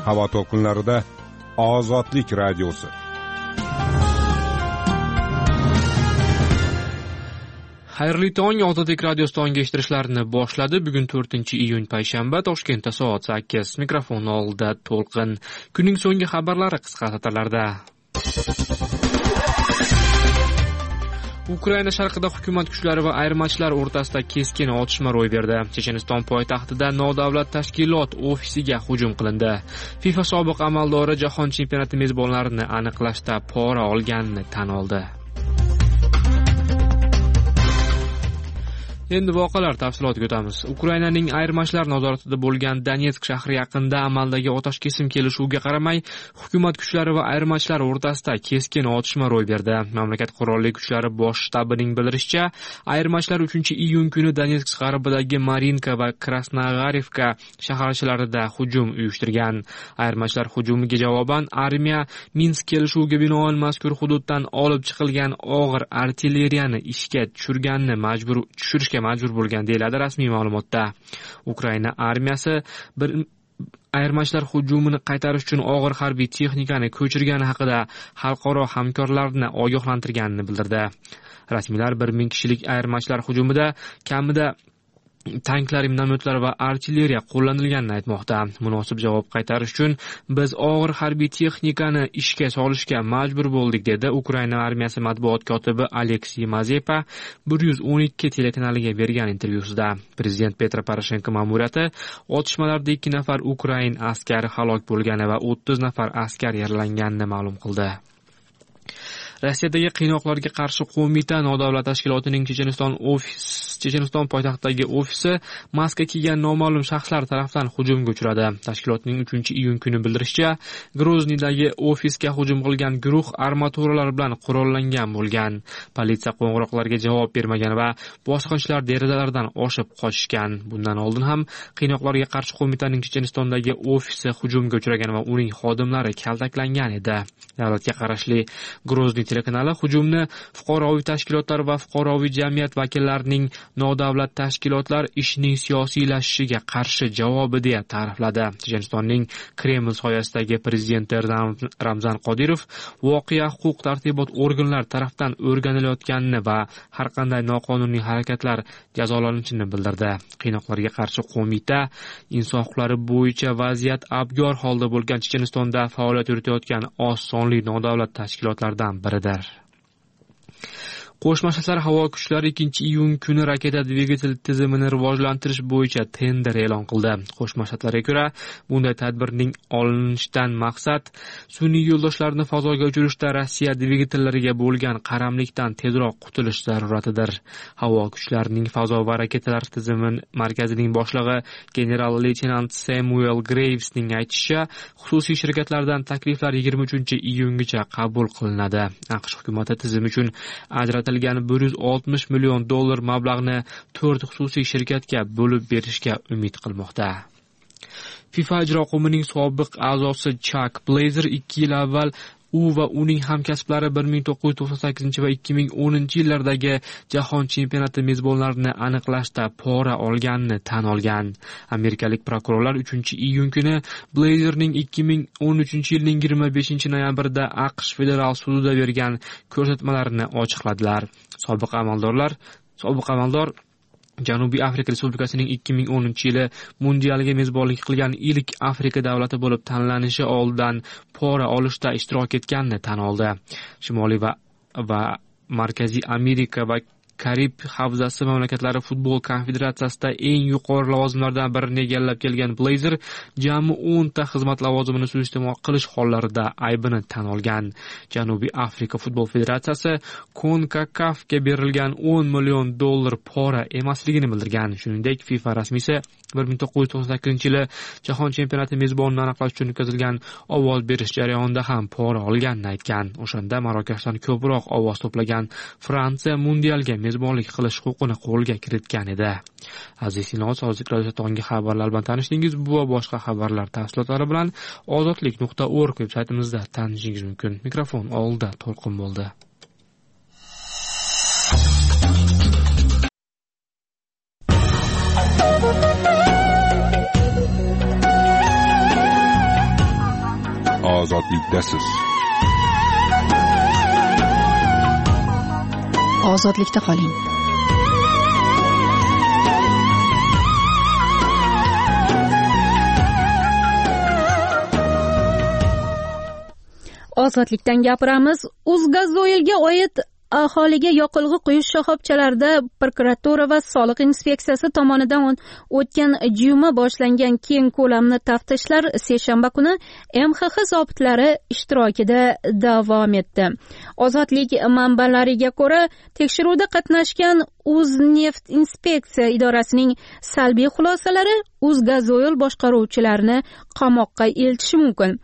havo to'lqinlarida Ozodlik radiosi. Xayrli tong, Ozodlik radiosi tongga eshittirishlarni boshladi. Bugun 4-iyun payshanba, Toshkentda soat 8. Mikrofon oldida To'lqin. Kunning so'nggi xabarlari qisqa satrlarda. Ukraina sharqida hukumat kuchlari va ayirmachilar o'rtasida keskin otishma ro'y berdi. Checheniston poytaxtida nodavlat tashkilot ofisiga hujum qilindi. FIFA sobiq amaldori jahon chempionati mezbonlarini aniqlashda pora olganini tan oldi. Endi voqealar tafsilotiga o'tamiz. Ukrainaning ayirmachilar nazoratida bo'lgan Donetsk shahri yaqinida amaldagi otoshkesim kelishuviga qaramay, hukumat kuchlari va ayirmachilar o'rtasida keskin otishma ro'y berdi. Mamlakat qurolli kuchlari bosh shtabining bildirishicha, ayirmachilar 3-iyun kuni Donetsk g'arbidagi Marinka va Krasnogorivka shaharchalarida hujum uyushtirgan. Ayirmachilar hujumiga javoban armiya Minsk kelishuviga binoan mazkur hududdan olib chiqilgan og'ir artilleriyani ishga tushirishga majbur bo'lgan deyiladi rasmiy ma'lumotda. Ukraina armiyasi ayirmachilar hujumini qaytarish uchun og'ir harbiy texnikani ko'chirgani haqida xalqaro hamkorlarni ogohlantirganini bildirdi. Rasmiylar 1000 kishilik ayirmachilar hujumida kamida tanklar, minomyotlar va artilleriya qo'llanilganini aytmoqda. Munosib javob qaytarish uchun biz og'ir harbiy texnikani ishga solishga majbur bo'ldik, dedi Ukraina armiyasi matbuot kotibi Aleksey Mazepa 112 telekanaliga bergan intervyusida. Prezident Petro Poroshenko ma'muriyati otishmalarda 2 nafar Ukrain askari halok bo'lgani va 30 nafar askar yaralanganini ma'lum qildi. Rossiyadagi qiynoqlarga qarshi qo'mita nodavlat tashkilotining Checheniston poytaxtidagi ofisi maska kiygan noma'lum shaxslar tomonidan hujumga uchradi. Tashkilotning 3-iyun kuni bildirishicha, Groznidagi ofisga hujum qilgan guruh armaturalar bilan qurollangan bo'lgan. Politsiya qo'ng'iroqlarga javob bermagan va bosqinchilar derazalardan oshib qochishgan. Bundan oldin ham qiynoqlarga qarshi qo'mitaning Chechenistondagi ofisi hujumga uchragan va uning xodimlari kaltaklangan edi. Davlatga qarashli Grozny telekanali hujumni fuqaroviy tashkilotlar va fuqaroviy jamiyat vakillarining nodavlat tashkilotlar ishining siyosiylashishiga qarshi javobi deya ta'rifladi. Chechenistonning Kreml soyasidagi prezidenti Ramzan Qodirov voqea huquq-tartibot organlari tomonidan o'rganilayotganini va har qanday noqonuniy harakatlar jazolanishini bildirdi. Qiynoqlarga qarshi qo'mita inson huquqlari bo'yicha vaziyat abgor holda bo'lgan Chechenistonda faoliyat yuritayotgan oz sonli nodavlat tashkilotlardan biridir. Qo'shma Shtatlar havo kuchlari 2-iyun kuni raketa dvigatel tizimini rivojlantirish bo'yicha tender e'lon qildi. Qo'shma Shtatlarga ko'ra, bunday tadbirning olinishidan maqsad sun'iy yo'ldoshlarni fazoga uchirishda Rossiya dvigatellariga bo'lgan qaramlikdan tezroq qutulish zaruratidir. Havo kuchlarining fazo va raketalar tizimi markazining boshlig'i general-leytenant Samuel Gravesning aytishicha, xususiy shirkatlardan takliflar 23-iyungacha qabul qilinadi. AQSh hukumati tizim uchun ajratilgan $160 million mablag'ni 4 xususiy shirkatga bo'lib berishga umid qilmoqda. FIFA ijro qo'mining sobiq a'zosi Chuck Blazer 2 yil avval u va uning hamkasblari 1998 va 2010 yillardagi jahon chempionati mezbonlarini aniqlashda pora olganini tan olgan. Amerikalik prokurorlar 3-iyun kuni Blazerning 2013 yilning 25 noyabrida AQSh federal sudida bergan ko'rsatmalarini ochiqladilar. Sobiq amaldor Janubiy Afrika Respublikasining 2010 yili mundialga mezbonlik qilgan ilk Afrika davlati bo'lib tanlanishi oldidan pora olishda ishtirok etganini tan oldi. Shimoliy va Markaziy Amerika va Karib havzasi mamlakatlari futbol konfederatsiyasida eng yuqori lavozimlardan birini egallab kelgan Blazer jami 10 ta xizmat lavozimini suiiste'mol qilish hollarida aybini tan olgan. Janubiy Afrika futbol federatsiyasi CONCACAFga berilgan $10 million pora emasligini bildirgan. Shuningdek, FIFA rasmiysi 1998 yili jahon chempionati mezbonini aniqlash uchun o'tkazilgan ovoz berish jarayonida ham pora olganini aytgan. O'shanda Marokashdan ko'proq ovoz to'plagan Fransiya mundialga mezbonlik qilish huquqini qo'lga kiritgan edi. Aziz Ozodlik tonggi xabarlar bilan tanishdingiz. Bu va boshqa xabarlar tafsilotlari bilan ozodlik.org veb-saytimizda tanishishingiz mumkin. Mikrofon oldida To'lqin bo'ldi. ozodlikdasiz. Ozodlikda qoling. Ozodlikdan gapiramiz. Uzgazoilga oid aholiga yoqilg'i quyish shoxobchalarida prokuratura va soliq inspeksiyasi tomonidan o'tgan juma boshlangan keng ko'lamli taftishlar seshanba kuni MXX zobitlari ishtirokida davom etdi. Ozodlik manbalariga ko'ra, tekshiruvda qatnashgan Uzneft inspeksiya idorasining salbiy xulosalari Uzgazoil boshqaruvchilarini qamoqqa eltishi mumkin.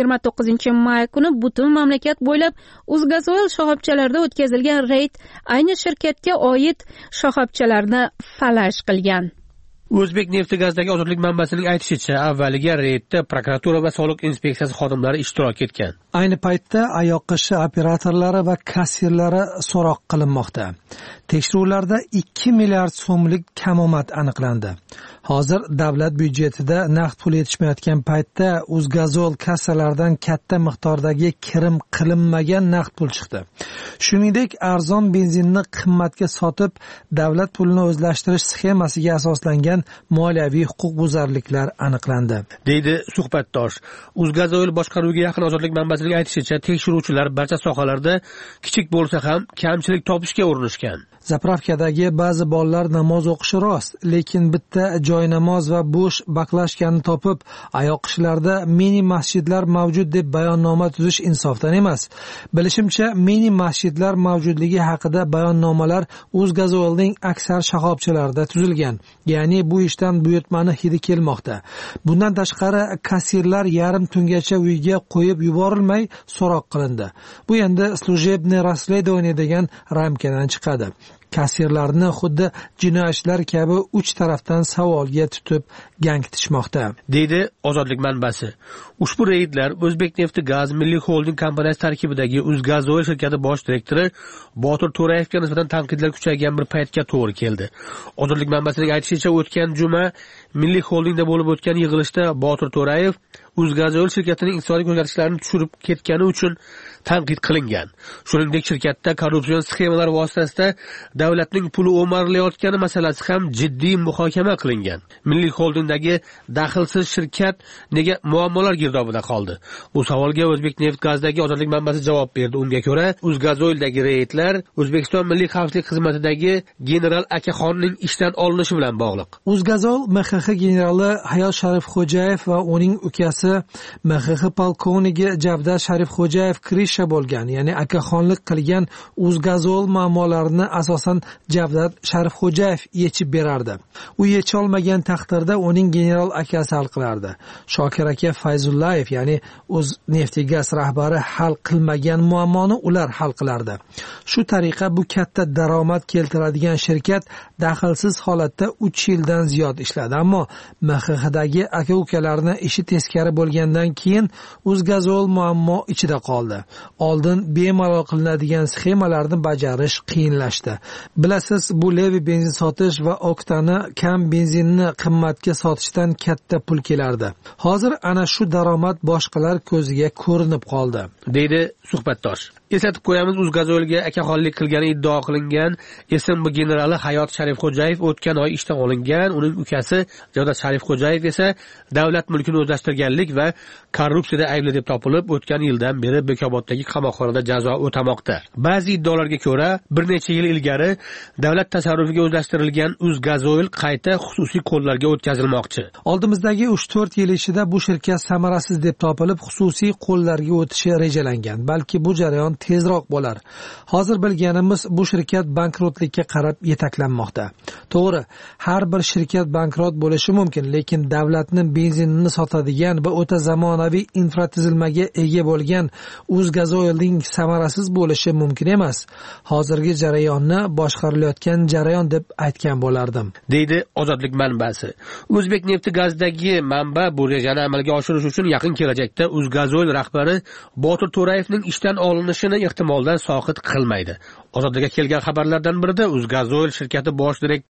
29-may kuni butun mamlakat bo'ylab Uzgazoil shoxobchalarida o'tkazilgan reyd ayni shirkatga oid shoxobchalarni falash qilgan. O'zbek nefti gazdagi ozodlik manbasining aytishicha, avvaliga reydda prokuratura va soliq inspeksiyasi xodimlari ishtirok etgan. Ayni paytda ayoqqishi operatorlari va kassirlari so'roq qilinmoqda. Tekshiruvlarda 2 milliard so'mlik kamomad aniqlandi. Hozir davlat byudjetida naqd pul yetishmayotgan paytda Uzgazoil kassalaridan katta miqdordagi kirim qilinmagan naqd pul chiqdi. Shuningdek, arzon benzinni qimmatga sotib, davlat pulini o'zlashtirish sxemasiga asoslangan moliyaviy huquqbuzarliklar aniqlandi, deydi suhbatdosh. Uzgazoil boshqaruviga yaqin ozodlik manbasining aytishicha, tekshiruvchilar barcha sohalarda kichik bo'lsa ham kamchilik topishga urinishgan. Zapravkadagi ba'zi bolalar namoz o'qishi rost, lekin bitta joy namoz va bo'sh baklashkani topib, ayoqishlarda mini masjidlar mavjud deb bayonnoma tuzish insofdan emas. Bilishimcha, mini masjidlar mavjudligi haqida bayonnomalar Uzgazoilning aksar shoxobchalarida tuzilgan. Ya'ni bu ishdan buyurtmani hidi kelmoqda. Bundan tashqari, kassirlar yarim tungacha uyga qo'yib yuborilmay so'roq qilindi. Bu endi служебное расследование degan ramkadan chiqadi. Kassirlarni xuddi jinoyatchilar kabi 3 tarafdan savolga tutib gangitishmoqda, deydi ozodlik manbasi. Ushbu reydlar O'zbek nefti gaz milliy xolding kompaniyasi tarkibidagi Uzgazoil shirkati bosh direktori Botir To'rayevga nisbatan tanqidlar kuchaygan bir paytga to'g'ri keldi. Ozodlik manbasining aytishicha, o'tgan juma milliy xoldingda bo'lib o'tgan yig'ilishda Botir To'rayev Uzgazoil shirkatining iqtisodiy o'zgarishlarini tushirib ketgani uchun tanqid qilingan. Shuningdek, shirkatda korrupsion sxemalar vositasida davlatning puli o'marilayotgani masalasi ham jiddiy muhokama qilingan. Milliy xoldingdagi daxlsiz shirkat nega muammolar girdobida qoldi? Bu savolga O'zbek neft gazdagi ozodlik manbasi javob berdi. Unga ko'ra, Uzgazoildagi reydlar O'zbekiston Milliy xavfsizlik xizmatidagi general Akaxonning ishdan olinishi bilan bog'liq. Uzgazoil MXX generali Hayot Sharifxo'jayev va uning ukasi MXX polkovnigi Javdar Sharifxo'jayev Krisha bo'lgan, ya'ni akaxonlik qilgan Uzgazoil muammolarini asosan Javdar Sharifxo'jayev yechib berardi. U yecha olmagan taqdirda uning general akasi hal qilardi. Shokir aka Fayzullayev, ya'ni O'zneftigaz rahbari hal qilmagan muammoni ular hal qilardi. Shu tariqa bu katta daromad keltiradigan shirkat daxlsiz holatda 3 yildan ziyod ishladi, ammo MXXdagi aka-ukalarning ishi teskari bo'lgandan keyin Uzgazoil muammo ichida qoldi. Oldin bemalol qilinadigan sxemalarni bajarish qiyinlashdi. Bilasiz, bu levi benzin sotish va oktani kam benzinni qimmatga sotishdan katta pul kelardi. Hozir ana shu daromad boshqalar ko'ziga ko'rinib qoldi, deydi suhbatdosh. Eslatib qo'yamiz, Uzgazoilga akaxonlik qilgani iddio qilingan SMB generali Hayot Sharifxo'jayev o'tgan oy ishdan olingan. Uning ukasi Javdar Sharifxo'jayev esa davlat mulkini o'zlashtirganlik va korrupsiyada aybli deb topilib, o'tgan yildan beri Bekoboddagi qamoqxonada jazo o'tamoqda. Ba'zi iddialarga ko'ra, bir necha yil ilgari davlat tasarrufiga o'zlashtirilgan Uzgazoil qayta xususiy qo'llarga o'tkazilmoqchi. Oldimizdagi 3-4 yil ichida bu shirkat samarasiz deb topilib, xususiy qo'llarga o'tishi rejalangan. Balki bu jarayon tezroq bo'lar. Hozir bilganimiz, bu shirkat bankrotlikka qarab yetaklanmoqda. To'g'ri, har bir shirkat bankrot bo'lishi mumkin, lekin davlatning benzinini sotadigan va o'ta zamonaviy infratuzilmaga ega bo'lgan Uzgazoilning samarasiz bo'lishi mumkin emas. Hozirgi jarayonni boshqarilayotgan jarayon deb aytgan bo'lardim, deydi ozodlik manbasi. O'zbek nefti gazdagi manba bu rejani amalga oshirish uchun yaqin kelajakda Uzgazoil rahbari Botir To'rayevning ishdan olinishini ehtimoldan soqit qilmaydi. Ozodlikka kelgan xabarlardan birida Uzgazoil shirkati bosh direktori